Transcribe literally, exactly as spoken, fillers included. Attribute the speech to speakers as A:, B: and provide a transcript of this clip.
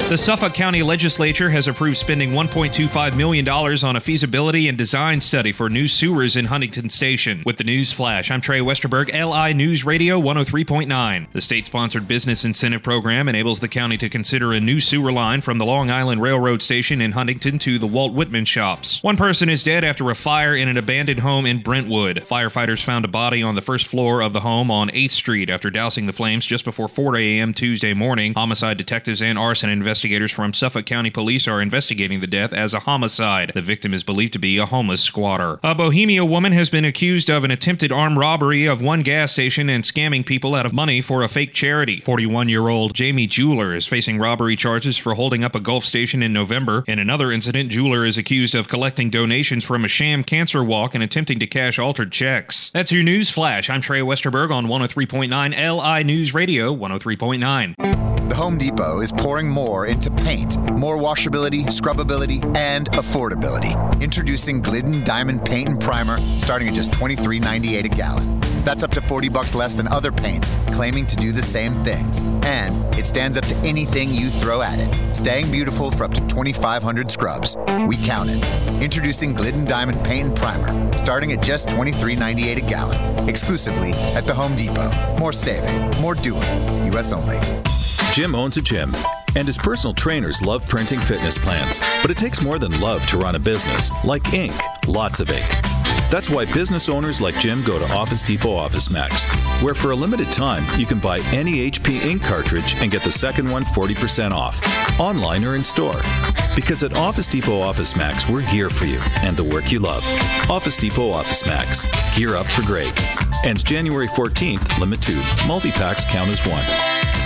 A: The Suffolk County Legislature has approved spending one point two five million dollars on a feasibility and design study for new sewers in Huntington Station. With the News Flash, I'm Trey Westerberg, L I News Radio one oh three point nine. The state-sponsored business incentive program enables the county to consider a new sewer line from the Long Island Railroad Station in Huntington to the Walt Whitman shops. One person is dead after a fire in an abandoned home in Brentwood. Firefighters found a body on the first floor of the home on eighth street after dousing the flames just before four a.m. Tuesday morning. Homicide detectives and arson investigators Investigators from Suffolk County Police are investigating the death as a homicide. The victim is believed to be a homeless squatter. A Bohemia woman has been accused of an attempted armed robbery of one gas station and scamming people out of money for a fake charity. forty-one-year-old Jamie Jeweler is facing robbery charges for holding up a Gulf station in November. In another incident, Jeweler is accused of collecting donations from a sham cancer walk and attempting to cash altered checks. That's your News Flash. I'm Trey Westerberg on one oh three point nine L I News Radio one oh three point nine.
B: The Home Depot is pouring more into paint. More washability, scrubbability, and affordability. Introducing Glidden Diamond Paint and Primer, starting at just twenty-three ninety-eight a gallon. That's up to forty bucks less than other paints, claiming to do the same things. And it stands up to anything you throw at it, staying beautiful for up to twenty-five hundred scrubs. We counted. Introducing Glidden Diamond Paint and Primer, starting at just twenty-three ninety-eight a gallon. Exclusively at the Home Depot. More saving, more doing. U S only.
C: Jim owns a gym, and his personal trainers love printing fitness plans. But it takes more than love to run a business, like ink, lots of ink. That's why business owners like Jim go to Office Depot Office Max, where for a limited time, you can buy any H P ink cartridge and get the second one forty percent off, online or in store. Because at Office Depot Office Max, we're here for you and the work you love. Office Depot Office Max. Gear up for great. Ends January fourteenth, limit two. Multi-packs count as one.